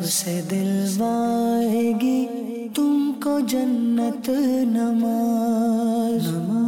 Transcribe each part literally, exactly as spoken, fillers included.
سے دلوائے گی تم کو جنت نماز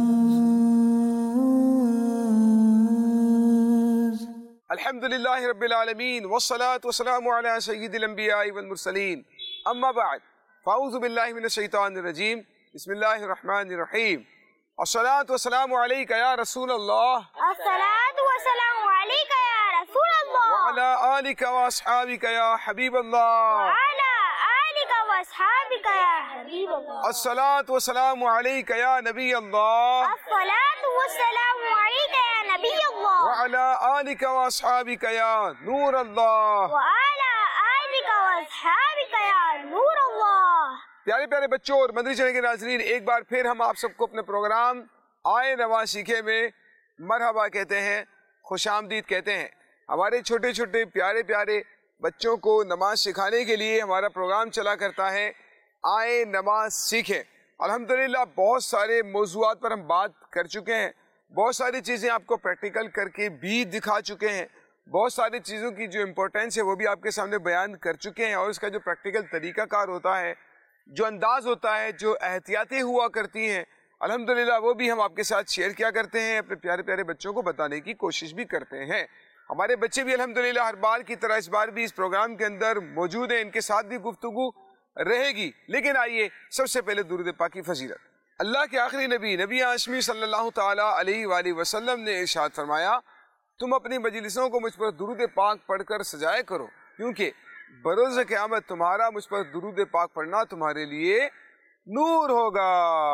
نماز۔ الحمدللہ رب العالمین والصلاة والسلام علی سید الانبیاء والمرسلین، اما بعد فاعوذ باللہ من الشیطان الرجیم، بسم اللہ الرحمن الرحیم۔ الصلاة والسلام علیک یا رسول اللہ، الصلاة والسلام علیک یا رسول اللہ، وعلی آلک واصحابک یا حبیب اللہ، وعلی آلک واصحابک یا حبیب اللہ، الصلاة والسلام علیک یا نبی اللہ، الصلاة والسلام علیک یا نبی اللہ، وعلی آلک واصحابک یا نور اللہ۔ وعلی آلک واصحابک یا نور اللہ۔ پیارے پیارے بچوں اور مدنی چینل کے ناظرین، ایک بار پھر ہم آپ سب کو اپنے پروگرام آئے نواز سیکھے میں مرحبا کہتے ہیں، خوش آمدید کہتے ہیں۔ ہمارے چھوٹے چھوٹے پیارے پیارے بچوں کو نماز سکھانے کے لیے ہمارا پروگرام چلا کرتا ہے آئے نماز سیکھیں۔ الحمدللہ بہت سارے موضوعات پر ہم بات کر چکے ہیں، بہت ساری چیزیں آپ کو پریکٹیکل کر کے بھی دکھا چکے ہیں، بہت ساری چیزوں کی جو امپورٹنس ہے وہ بھی آپ کے سامنے بیان کر چکے ہیں، اور اس کا جو پریکٹیکل طریقہ کار ہوتا ہے، جو انداز ہوتا ہے، جو احتیاطیں ہوا کرتی ہیں، الحمدللہ وہ بھی ہم آپ کے ساتھ شیئر کیا کرتے ہیں، اپنے پیارے پیارے بچوں کو بتانے کی کوشش بھی کرتے ہیں۔ ہمارے بچے بھی الحمدللہ ہر بار کی طرح اس بار بھی اس پروگرام کے اندر موجود ہیں، ان کے ساتھ بھی گفتگو رہے گی۔ لیکن آئیے سب سے پہلے درود پاک کی فضیلت۔ اللہ کے آخری نبی نبی ہاشمی صلی اللہ تعالیٰ علیہ وآلہ وسلم نے ارشاد فرمایا، تم اپنی مجلسوں کو مجھ پر درود پاک پڑھ کر سجایا کرو، کیونکہ بروز قیامت تمہارا مجھ پر درود پاک پڑھنا تمہارے لیے نور ہوگا۔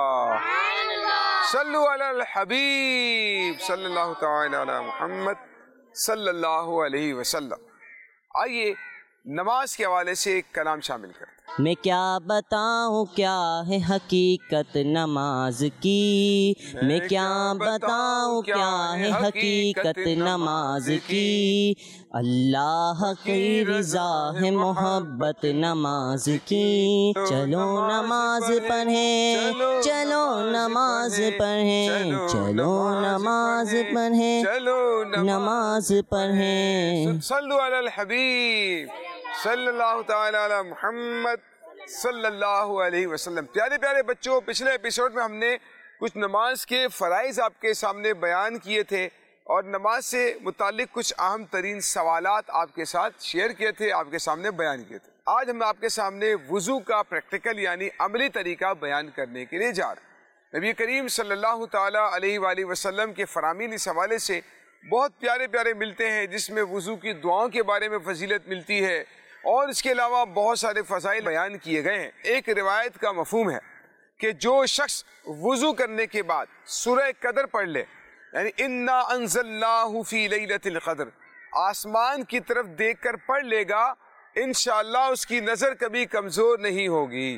صلو علی الحبیب صلی اللہ تعالی علی محمد صلی اللہ علیہ وسلم۔ آئیے نماز کے حوالے سے ایک کلام شامل کرتے ہیں۔ میں کیا بتاؤں کیا ہے حقیقت نماز کی، میں کیا بتاؤں کیا ہے حقیقت نماز کی، اللہ کی رضا ہے محبت نماز کی، چلو نماز پڑھیں چلو نماز پڑھیں چلو نماز پڑھیں چلو نماز پڑھیں۔ صلو علی الحبیب صلی اللہ تعالی علی محمد صلی اللہ علیہ وسلم۔ پیارے پیارے بچوں، پچھلے ایپیسوڈ میں ہم نے کچھ نماز کے فرائض آپ کے سامنے بیان کیے تھے، اور نماز سے متعلق کچھ اہم ترین سوالات آپ کے ساتھ شیئر کیے تھے، آپ کے سامنے بیان کیے تھے۔ آج ہم آپ کے سامنے وضو کا پریکٹیکل یعنی عملی طریقہ بیان کرنے کے لیے جا رہے ہیں۔ نبی کریم صلی اللہ تعالیٰ علیہ وآلہ وسلم کے فرامین اس حوالے سے بہت پیارے پیارے ملتے ہیں، جس میں وضو کی دعاؤں کے بارے میں فضیلت ملتی ہے، اور اس کے علاوہ بہت سارے فضائل بیان کیے گئے ہیں۔ ایک روایت کا مفہوم ہے کہ جو شخص وضو کرنے کے بعد سورہ قدر پڑھ لے، یعنی انا انزلناہ فی لیلۃ القدر، آسمان کی طرف دیکھ کر پڑھ لے گا، انشاءاللہ اس کی نظر کبھی کمزور نہیں ہوگی۔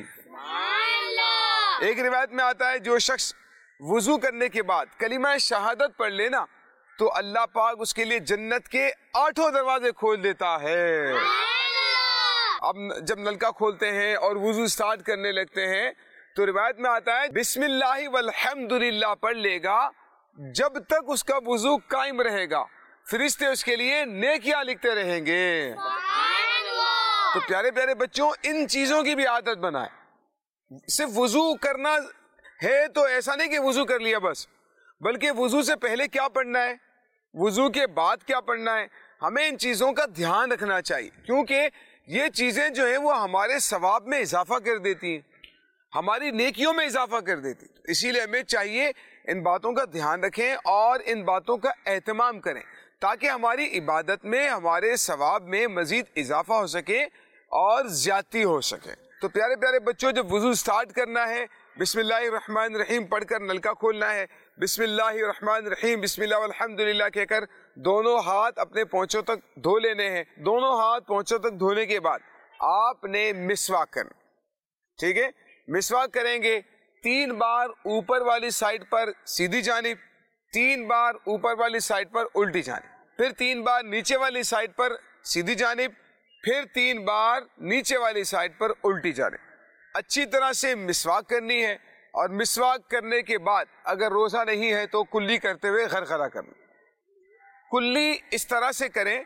ایک روایت میں آتا ہے جو شخص وضو کرنے کے بعد کلمہ شہادت پڑھ لے نا، تو اللہ پاک اس کے لیے جنت کے آٹھوں دروازے کھول دیتا ہے۔ اب جب نلکا کھولتے ہیں اور وضو سٹارٹ کرنے لگتے ہیں تو روایت میں آتا ہے بسم اللہ والحمدللہ پڑھ لے گا، جب تک اس کا وضو قائم رہے گا فرشتے اس کے لیے نیکیاں لکھتے رہیں گے۔ تو پیارے پیارے بچوں، ان چیزوں کی بھی عادت بنائیں۔ صرف وضو کرنا ہے تو ایسا نہیں کہ وضو کر لیا بس، بلکہ وضو سے پہلے کیا پڑھنا ہے، وضو کے بعد کیا پڑھنا ہے، ہمیں ان چیزوں کا دھیان رکھنا چاہیے، کیونکہ یہ چیزیں جو ہیں وہ ہمارے ثواب میں اضافہ کر دیتی ہیں، ہماری نیکیوں میں اضافہ کر دیتی ہیں۔ اسی لیے ہمیں چاہیے ان باتوں کا دھیان رکھیں اور ان باتوں کا اہتمام کریں، تاکہ ہماری عبادت میں، ہمارے ثواب میں مزید اضافہ ہو سکے اور زیادتی ہو سکے۔ تو پیارے پیارے بچوں، جب وضو سٹارٹ کرنا ہے، بسم اللہ الرحمن الرحیم پڑھ کر نلکا کھولنا ہے، بسم اللہ الرحمن الرحیم بسم اللہ والحمدللہ کہہ کر دونوں ہاتھ اپنے پونچھوں تک دھو لینے ہیں۔ دونوں ہاتھ پونچھوں تک دھونے کے بعد آپ نے مسواک کرنا، ٹھیک ہے؟ مسواک کریں گے تین بار اوپر والی سائڈ پر سیدھی جانب، تین بار اوپر والی سائڈ پر الٹی جانب، پھر تین بار نیچے والی سائڈ پر سیدھی جانب، پھر تین بار نیچے والی سائڈ پر الٹی جانب۔ اچھی طرح سے مسواک کرنی ہے، اور مسواک کرنے کے بعد اگر روزہ نہیں ہے تو کلی کرتے ہوئے غرغرہ کرنا۔ کلی اس طرح سے کریں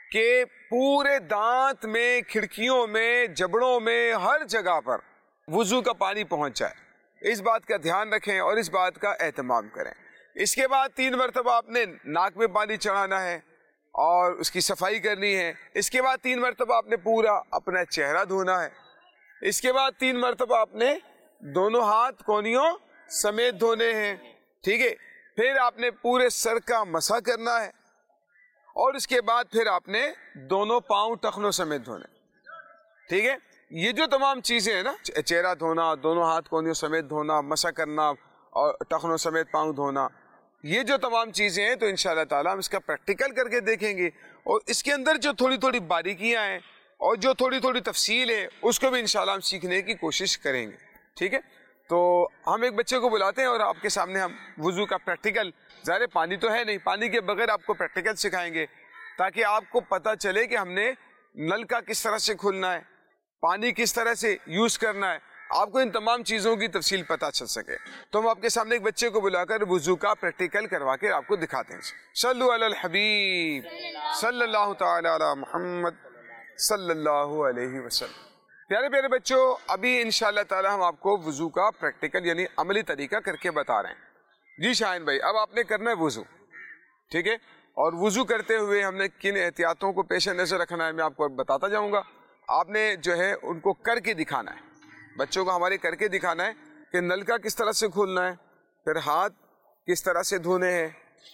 کہ پورے دانت میں، کھڑکیوں میں، جبڑوں میں، ہر جگہ پر وضو کا پانی پہنچ جائے، اس بات کا دھیان رکھیں اور اس بات کا اہتمام کریں۔ اس کے بعد تین مرتبہ آپ نے ناک میں پانی چڑھانا ہے اور اس کی صفائی کرنی ہے۔ اس کے بعد تین مرتبہ آپ نے پورا اپنا چہرہ دھونا ہے۔ اس کے بعد تین مرتبہ آپ نے دونوں ہاتھ کونیوں سمیت دھونے ہیں، ٹھیک ہے۔ پھر آپ نے پورے سر کا مسح کرنا ہے اور اس کے بعد پھر آپ نے دونوں پاؤں ٹخنوں سمیت دھونے، ٹھیک ہے۔ یہ جو تمام چیزیں ہیں نا، چہرہ دھونا، دونوں ہاتھ کونیوں سمیت دھونا، مسح کرنا اور ٹخنوں سمیت پاؤں دھونا، یہ جو تمام چیزیں ہیں تو انشاءاللہ تعالیٰ ہم اس کا پریکٹیکل کر کے دیکھیں گے اور اس کے اندر جو تھوڑی تھوڑی باریکیاں ہیں اور جو تھوڑی تھوڑی تفصیل ہے اس کو بھی انشاءاللہ ہم سیکھنے کی کوشش کریں گے، ٹھیک ہے۔ تو ہم ایک بچے کو بلاتے ہیں اور آپ کے سامنے ہم وضو کا پریکٹیکل، ظاہر پانی تو ہے نہیں، پانی کے بغیر آپ کو پریکٹیکل سکھائیں گے تاکہ آپ کو پتہ چلے کہ ہم نے نل کا کس طرح سے کھولنا ہے، پانی کس طرح سے یوز کرنا ہے، آپ کو ان تمام چیزوں کی تفصیل پتہ چل سکے۔ تو ہم آپ کے سامنے ایک بچے کو بلا کر وضو کا پریکٹیکل کروا کے آپ کو دکھاتے ہیں۔ صلو علی الحبیب صلی اللہ تعالی علی محمد صلی اللہ علیہ وسلم۔ پیارے پیارے بچوں، ابھی انشاءاللہ تعالی ہم آپ کو وضو کا پریکٹیکل یعنی عملی طریقہ کر کے بتا رہے ہیں۔ جی شاہین بھائی، اب آپ نے کرنا ہے وضو، ٹھیک ہے، اور وضو کرتے ہوئے ہم نے کن احتیاطوں کو پیش نظر رکھنا ہے میں آپ کو بتاتا جاؤں گا۔ آپ نے جو ہے ان کو کر کے دکھانا ہے، بچوں کو ہمارے کر کے دکھانا ہے کہ نلکا کس طرح سے کھولنا ہے، پھر ہاتھ کس طرح سے دھونے ہیں،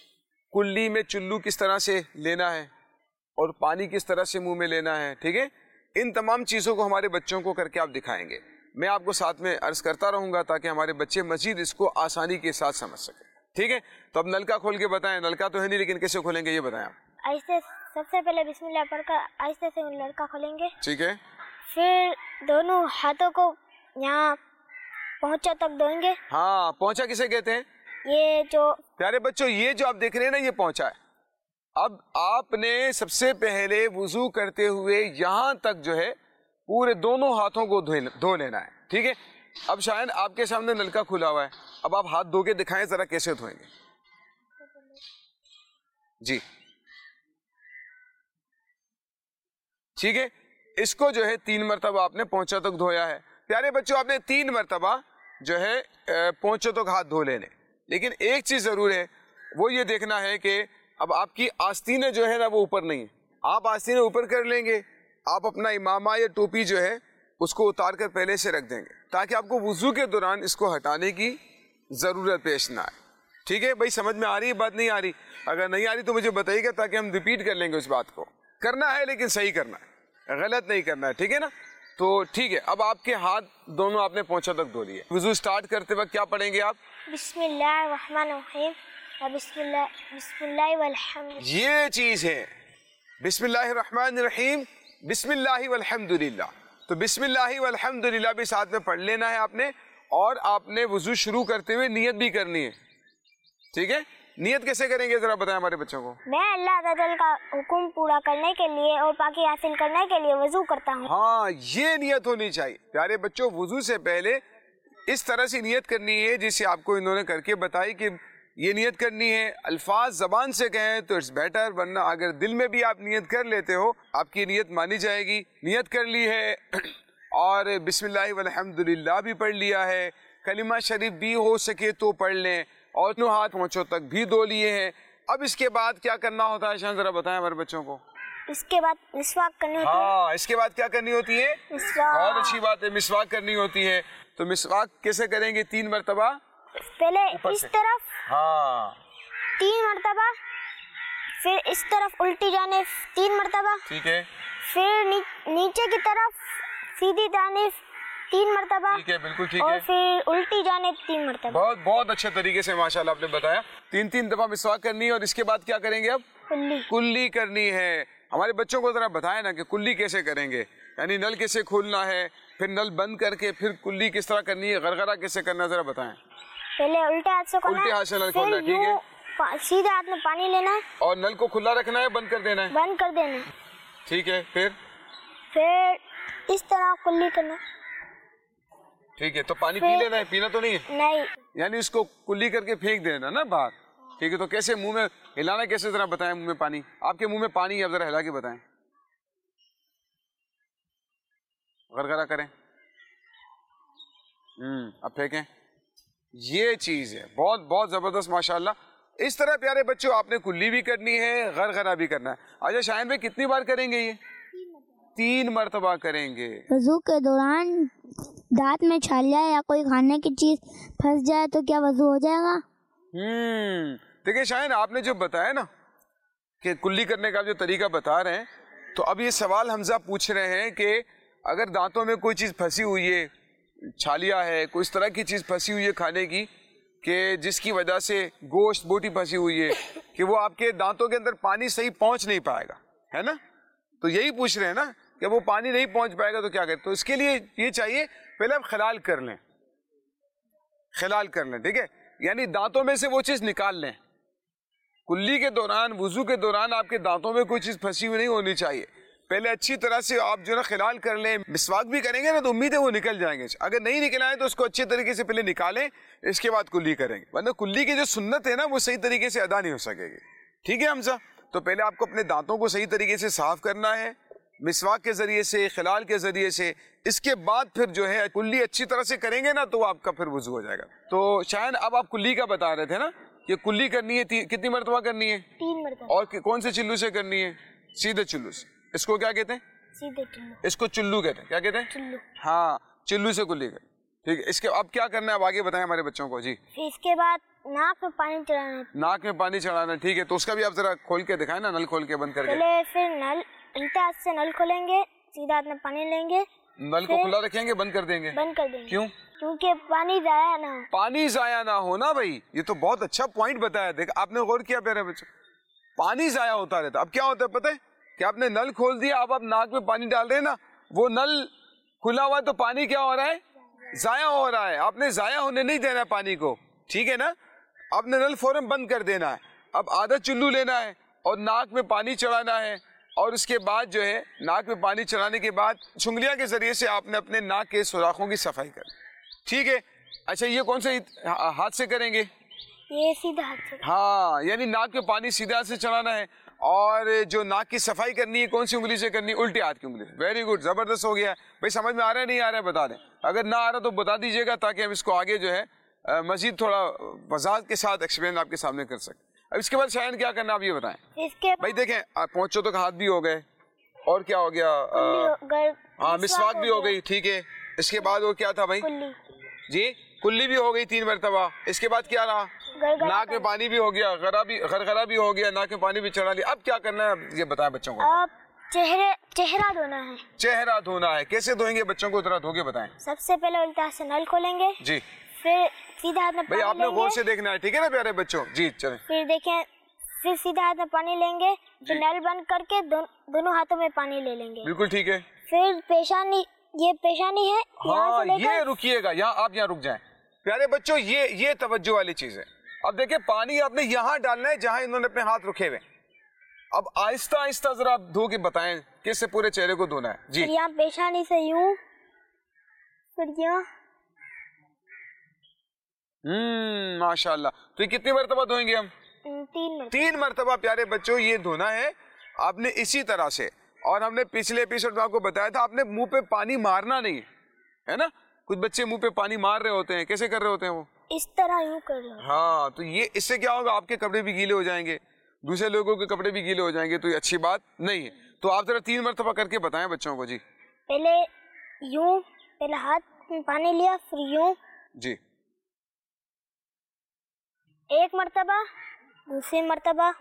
کلی میں چلو کس طرح سے لینا ہے اور پانی کس طرح سے منہ میں لینا ہے، ٹھیک ہے۔ ان تمام چیزوں کو ہمارے بچوں کو کر کے آپ دکھائیں گے، میں آپ کو ساتھ میں عرض کرتا رہوں گا تاکہ ہمارے بچے مزید اس کو آسانی کے ساتھ سمجھ سکیں، ٹھیک ہے۔ تو اب نلکا کھول کے بتائیں، نلکا تو ہے نہیں لیکن کیسے کھولیں گے یہ بتائیں آپ۔ آہستہ سب سے پہلے بسم اللہ پڑھ کر آہستہ سے لڑکا کھولیں گے، ٹھیک ہے۔ پھر دونوں ہاتھوں کو یہاں پہنچا تک دھوئیں گے۔ ہاں، پہنچا کسے کہتے ہیں؟ یہ جو پیارے بچوں، یہ جو آپ دیکھ رہے ہیں نا یہ پہنچا ہے۔ اب آپ نے سب سے پہلے وضو کرتے ہوئے یہاں تک جو ہے پورے دونوں ہاتھوں کو دھو لینا ہے، ٹھیک ہے۔ اب شاید آپ کے سامنے نلکا کھلا ہوا ہے، اب آپ ہاتھ دھو کے دکھائیں ذرا کیسے دھوئیں گے۔ جی ٹھیک ہے، اس کو جو ہے تین مرتبہ آپ نے پونچھوں تک دھویا ہے۔ پیارے بچوں، آپ نے تین مرتبہ جو ہے پونچھوں تک ہاتھ دھو لینے، لیکن ایک چیز ضرور ہے، وہ یہ دیکھنا ہے کہ اب آپ کی آستینیں جو ہے نا وہ اوپر نہیں ہیں، آپ آستینیں اوپر کر لیں گے، آپ اپنا امامہ یا ٹوپی جو ہے اس کو اتار کر پہلے سے رکھ دیں گے تاکہ آپ کو وضو کے دوران اس کو ہٹانے کی ضرورت پیش نہ آئے، ٹھیک ہے بھائی۔ سمجھ میں آ رہی ہے بات؟ نہیں آ رہی؟ اگر نہیں آ رہی تو مجھے بتائیے گا تاکہ ہم ریپیٹ کر لیں گے اس بات کو۔ کرنا ہے لیکن صحیح کرنا ہے، غلط نہیں کرنا ہے، ٹھیک ہے نا۔ تو ٹھیک ہے، اب آپ کے ہاتھ دونوں آپ نے پونچھوں تک دھو لیے۔ وضو سٹارٹ کرتے وقت کیا پڑھیں گے آپ؟ بسم اللہ الرحمن الرحیم، بسم اللہ بسم اللہ والحمد۔ یہ چیز ہے، بسم اللہ الرحمن الرحیم، بسم اللہ والحمد للہ۔ تو بسم اللہ والحمد للہ بھی ساتھ میں پڑھ لینا ہے آپ نے، اور آپ نے وضو شروع کرتے ہوئے نیت بھی کرنی ہے، ٹھیک ہے۔ نیت کیسے کریں گے ذرا بتائیں ہمارے بچوں کو۔ میں اللہ تعالی کا حکم پورا کرنے کے لیے اور پاکی حاصل کرنے کے لیے وضو کرتا ہوں۔ ہاں، یہ نیت ہونی چاہیے پیارے بچوں۔ وضو سے پہلے اس طرح سے نیت کرنی ہے جسے آپ کو انہوں نے کر کے بتائی کہ یہ نیت کرنی ہے۔ الفاظ زبان سے کہیں تو اٹس بیٹر، ورنہ اگر دل میں بھی آپ نیت کر لیتے ہو آپ کی نیت مانی جائے گی۔ نیت کر لی ہے اور بسم اللہ والحمد للہ بھی پڑھ لیا ہے، کلمہ شریف بھی ہو سکے تو پڑھ لیں، اور دونوں ہاتھ پونچھوں تک بھی دھو لیے ہیں۔ اب اس کے بعد کیا کرنا ہوتا ہے شان، ذرا بتائیں ہمارے بچوں کو۔ اس کے بعد مسواک کرنی ہوتی ہے۔ ہاں، اس کے بعد کیا کرنی ہوتی ہے؟ مسواک۔ بہت اچھی بات ہے، مسواک کرنی ہوتی ہے۔ تو مسواک کیسے کریں گے؟ تین مرتبہ پہلے اس سے۔ طرف ہاں، تین مرتبہ، پھر اس طرف الٹی جانب تین مرتبہ، ٹھیک ہے، پھر نی- نیچے کی طرف سیدھی جانب تین مرتبہ، ٹھیک ہے، بالکل ٹھیک اور ہے۔ پھر الٹی جانب تین مرتبہ۔ بہت بہت اچھے طریقے سے ماشاءاللہ آپ نے بتایا، تین تین دفعہ مسواک کرنی ہے۔ اور اس کے بعد کیا کریں گے؟ اب کلی۔ کلی کرنی ہے۔ ہمارے بچوں کو ذرا بتائیں نا کہ کلی کیسے کریں گے، یعنی نل کیسے کھولنا ہے، پھر نل بند کر کے پھر کلی کس طرح کرنی ہے، غرغرہ کیسے کرنا ہے، ذرا بتائیں۔ پہلے الٹے ہاتھ سے کرنا ہے، الٹے ہاتھ سے نل کھولنا ہے، پھر ٹھیک ہے۔ یوں پا- سیدھے ہاتھ میں پانی لینا ہے، اور نل کو کھلا رکھنا ہے، بند کر دینا ہے، بند کر دینا ہے، ٹھیک ہے۔ پھر پھر اس طرح کلی کرنا ہے۔ ٹھیک ہے، تو پانی پی لینا ہے، پینا تو نہیں ہے، نہیں، یعنی اس کو کلی کر کے پھینک دینا نا باہر، ٹھیک ہے۔ تو کیسے منہ میں ہلانا، کیسے ذرا بتائیں منہ میں پانی، آپ کے منہ میں پانی ہے، ذرا ہلا کے بتائیں۔ غرغرہ کریں. ہوں اب پھینکیں. یہ چیز ہے بہت بہت زبردست ماشاءاللہ. اس طرح پیارے بچوں آپ نے کلی بھی کرنی ہے, غرغرہ بھی کرنا ہے. اچھا شاہین بھائی کتنی بار کریں گے یہ؟ تین مرتبہ کریں گے. وضو کے دوران دانت میں چھالیا یا کوئی کھانے کی چیز پھنس جائے تو کیا وضو ہو جائے گا؟ ہوں دیکھیں شاہین آپ نے جو بتایا نا کہ کلی کرنے کا جو طریقہ بتا رہے ہیں, تو اب یہ سوال حمزہ پوچھ رہے ہیں کہ اگر دانتوں میں کوئی چیز پھنسی ہوئی ہے, چھالیا ہے, کوئی اس طرح کی چیز پھنسی ہوئی ہے کھانے کی کہ جس کی وجہ سے گوشت بوٹی پھنسی ہوئی ہے کہ وہ آپ کے دانتوں کے اندر پانی صحیح پہنچ نہیں پائے گا, ہے نا, تو یہی پوچھ رہے ہیں نا کہ وہ پانی نہیں پہنچ پائے گا تو کیا کریں. تو اس کے لیے یہ چاہیے پہلے آپ خلال کر لیں, خلال کر لیں, ٹھیک ہے, یعنی دانتوں میں سے وہ چیز نکال لیں. کلی کے دوران وضو کے دوران آپ کے دانتوں میں کوئی چیز پھنسی ہوئی نہیں ہونی چاہیے. پہلے اچھی طرح سے آپ جو نا خلال کر لیں. مسواک بھی کریں گے نا تو امید ہے وہ نکل جائیں گے. اگر نہیں نکل آئے تو اس کو اچھے طریقے سے پہلے نکالیں, اس کے بعد کلی کریں گے, ورنہ کلی کی جو سنت ہے نا وہ صحیح طریقے سے ادا نہیں ہو سکے گی. ٹھیک ہے حمزہ, تو پہلے آپ کو اپنے دانتوں کو صحیح طریقے سے صاف کرنا ہے مسواک کے ذریعے سے, خلال کے ذریعے سے. اس کے بعد پھر جو ہے کلی اچھی طرح سے کریں گے نا تو آپ کا پھر وضو ہو جائے گا. تو شاید اب آپ کلی کا بتا رہے تھے نا کہ کلی کرنی ہے, کتنی مرتبہ کرنی ہے؟ تین مرتبہ. اور کون سے چلو سے کرنی ہے؟ سیدھے چلو سے. اس کو کیا کہتے ہیں؟ سیدھے چلو. اس کو چلو کہتے ہیں. کیا کہتے ہیں؟ چلو. ہاں چلو سے کلی کریں. ٹھیک ہے, اس کے اب کیا کرنا ہے اب آگے بتائیں ہمارے بچوں کو. جی پھر اس کے بعد ناک میں پانی چڑھانا. ناک میں پانی چڑھانا, ٹھیک ہے, تو اس کا بھی آپ ذرا کھول کے دکھائیں نا, نل کھول کے بند کر کے. پہلے پھر نل الٹے ہاتھ سے نل کھولیں گے, سیدھا ہاتھ میں پانی لیں گے, نل کو کھلا رکھیں گے, بند کر دیں گے. بند کر دیں گے. کیوں؟ کیونکہ پانی ضائع نہ ہو. پانی ضائع نہ ہونا بھائی, یہ تو بہت اچھا پوائنٹ بتایا. دیکھ آپ نے غور کیا پیارے بچوں, پانی ضائع ہوتا رہتا. اب کیا ہوتا ہے پتہ ہے کہ آپ نے نل کھول دیا, اب آپ ناک میں پانی ڈال رہے ہیں نا, وہ نل کھلا ہوا ہے تو پانی کیا ہو رہا ہے؟ ضائع ہو رہا ہے. آپ نے ضائع ہونے نہیں دینا پانی کو, ٹھیک ہے نا. آپ نے نل فوراً بند کر دینا ہے. اب آدھا چلو لینا ہے اور ناک میں پانی چڑھانا ہے, اور اس کے بعد جو ہے ناک میں پانی چڑھانے کے بعد چھنگلیاں کے ذریعے سے آپ نے اپنے ناک کے سوراخوں کی صفائی کرنی. ٹھیک ہے. اچھا یہ کون سے ہاتھ سے کریں گے؟ یہ سیدھا ہاتھ سے. ہاں یعنی ناک میں پانی سیدھے ہاتھ سے چڑھانا ہے, اور جو ناک کی صفائی کرنی ہے کون سی انگلی سے کرنی ہے؟ الٹے ہاتھ کی انگلی. ویری گڈ, زبردست ہو گیا. بھائی سمجھ میں آ رہا ہے نہیں آ رہا ہے بتا دیں, اگر نہ آ رہا تو بتا دیجیے گا تاکہ ہم اس کو آگے جو ہے مزید تھوڑا وضاحت کے ساتھ ایکسپلین آپ کے سامنے کر سکیں. اب اس کے بعد شاید کیا کرنا آپ یہ بتائیں. اس کے بھائی دیکھیں پہنچو تک ہاتھ بھی ہو گئے, اور کیا ہو گیا؟ ہاں مسواک بھی ہو گئی, ٹھیک ہے. اس کے بعد وہ کیا تھا بھائی؟ جی کلی بھی ہو گئی تین مرتبہ. اس کے بعد کیا رہا؟ ناک میں پانی بھی ہو گیا, غرغرہ بھی غرغرہ بھی ہو گیا, ناک میں پانی بھی چڑھا لیا. اب کیا کرنا ہے یہ بتائیں بچوں کو. اب چہرے چہرہ دھونا ہے. چہرہ دھونا ہے. کیسے دھوئیں گے بچوں کو ذرا دھو کے بتائیں. سب سے پہلے الٹا ہاتھ سے نل کھولیں گے. جی. پھر سیدھا ہاتھ میں بھائی آپ پانی نے لیں غور گے. سے دیکھنا ہے, ٹھیک ہے نا پیارے بچوں. جی چلیں. پھر دیکھیں, پھر سیدھا ہاتھ میں پانی لیں گے, پھر نل بند کر کے دونوں ہاتھوں میں پانی لے لیں گے. بالکل ٹھیک ہے. پھر پیشانی, یہ پیشانی ہے, ہاں یہ رکیے گا, یہاں آپ یہاں رک جائیں پیارے بچوں. یہ یہ توجہ والی چیز ہے. اب دیکھیں پانی آپ نے یہاں ڈالنا ہے جہاں انہوں نے اپنے ہاتھ رکھے ہوئے. اب آہستہ آہستہ ذرا آپ دھو کے بتائیں کیسے پورے چہرے کو دھونا ہے. جی یہاں پیشانی سے یوں, پھر یہاں. ہوں ماشاء اللہ. تو یہ کتنی مرتبہ دھوئیں گے ہم؟ تین مرتبہ. تین مرتبہ پیارے بچوں یہ دھونا ہے آپ نے اسی طرح سے. اور ہم نے پچھلے ایپیسوڈ میں آپ کو بتایا تھا آپ نے منہ پہ پانی مارنا نہیں ہے نا. کچھ بچے منہ پہ پانی مار رہے ہوتے ہیں, کیسے کر رہے ہوتے ہیں وہ؟ اس طرح یوں کر رہے ہیں. ہاں تو یہ اس سے کیا ہوگا, آپ کے کپڑے بھی گیلے ہو جائیں گے, دوسرے لوگوں کے کپڑے بھی گیلے ہو جائیں گے, تو یہ اچھی بات نہیں ہے. تو آپ ذرا تین مرتبہ کر کے بتائیں بچوں کو. جی پہلے یوں, پہلے ہاتھ میں پانی لیا, پھر یوں. جی ایک مرتبہ, دوسری مرتبہ,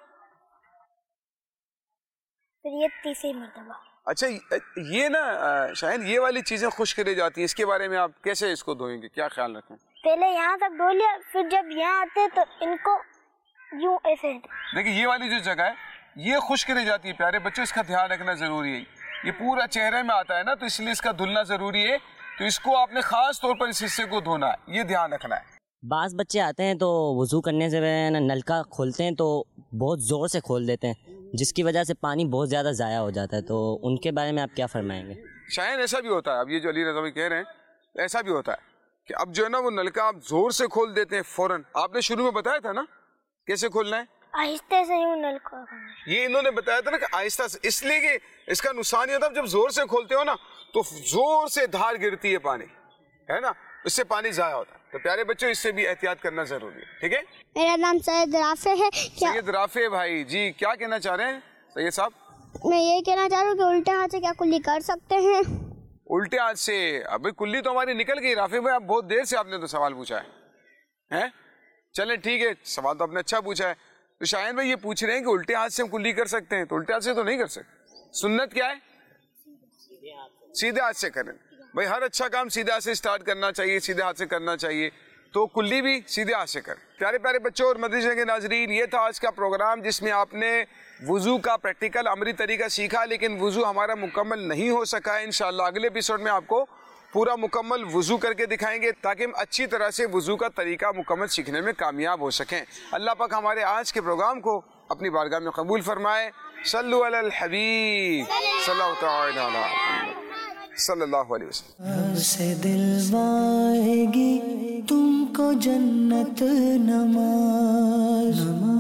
پھر یہ تیسری مرتبہ. اچھا یہ نا شاید یہ والی چیزیں خشک رہ جاتی ہیں, اس کے بارے میں آپ کیسے اس کو دھوئیں گے, کیا خیال رکھیں؟ پہلے یہاں تک دھو لیا, پھر جب یہاں آتے تو ان کو یوں ایسے. دیکھیں یہ والی جو جگہ ہے یہ خشک رہ جاتی ہے پیارے بچوں, اس کا دھیان رکھنا ضروری ہے. یہ پورا چہرے میں آتا ہے نا, تو اس لیے اس کا دھلنا ضروری ہے. تو اس کو آپ نے خاص طور پر اس حصے کو دھونا ہے, یہ دھیان رکھنا ہے. بعض بچے آتے ہیں تو وضو کرنے سے نلکا کھولتے ہیں تو بہت زور سے کھول دیتے ہیں, جس کی وجہ سے پانی بہت زیادہ ضائع ہو جاتا ہے. تو ان کے بارے میں آپ کیا فرمائیں گے؟ شاید ایسا بھی ہوتا ہے. اب یہ جو علی رضا بھائی کہہ رہے ہیں ایسا بھی ہوتا ہے کہ اب جو ہے نا وہ نلکا آپ زور سے کھول دیتے ہیں فوراً. آپ نے شروع میں بتایا تھا نا کیسے کھولنا ہے, آہستہ سے یوں نل کو یہ انہوں نے بتایا تھا نا کہ آہستہ سے، اس لیے کہ اس کا نقصان یہ ہوتا ہے جب زور سے کھولتے ہو نا تو زور سے دھار گرتی ہے پانی، ہے نا، اس سے پانی ضائع ہوتا ہے. تو پیارے بچوں اس سے بھی احتیاط کرنا ضروری ہے. ٹھیک ہے. میرا نام سید رافع ہے. سید رافع بھائی جی کیا کہنا چاہ رہے ہیں سید صاحب؟ میں یہ کہنا چاہ رہا ہوں کہ الٹے ہاتھ سے کیا کلی کر سکتے ہیں؟ الٹے ہاتھ سے ابھی کلی تو ہماری نکل گئی. رافع بھائی آپ بہت دیر سے آپ نے تو سوال پوچھا ہے. چلیں ٹھیک ہے، سوال تو آپ نے اچھا پوچھا ہے. تو شاہین بھائی یہ پوچھ رہے ہیں کہ الٹے ہاتھ سے ہم کلی کر سکتے ہیں، تو الٹے ہاتھ سے تو نہیں کر سکتے. سنت کیا ہے؟ سیدھے ہاتھ سے کریں. بھائی ہر اچھا کام سیدھے ہاتھ سے اسٹارٹ کرنا چاہیے، سیدھے ہاتھ سے کرنا چاہیے، تو کلی بھی سیدھے ہاتھ سے کریں. پیارے پیارے بچوں اور مدرسے کے ناظرین، یہ تھا آج کا پروگرام جس میں آپ نے وضو کا پریکٹیکل عملی طریقہ سیکھا، لیکن وضو ہمارا مکمل نہیں ہو سکا ہے. انشاءاللہ اگلے ایپیسوڈ میں آپ کو پورا مکمل وضو کر کے دکھائیں گے تاکہ ہم اچھی طرح سے وضو کا طریقہ مکمل سیکھنے میں کامیاب ہو سکیں. اللہ پاک ہمارے آج کے پروگرام کو اپنی بارگاہ میں قبول فرمائے. صلو علی الحبیب صلی اللہ تعالی علیہ صلی اللہ علیہ وسلم. سے دلوائے گی تم کو جنت نماز.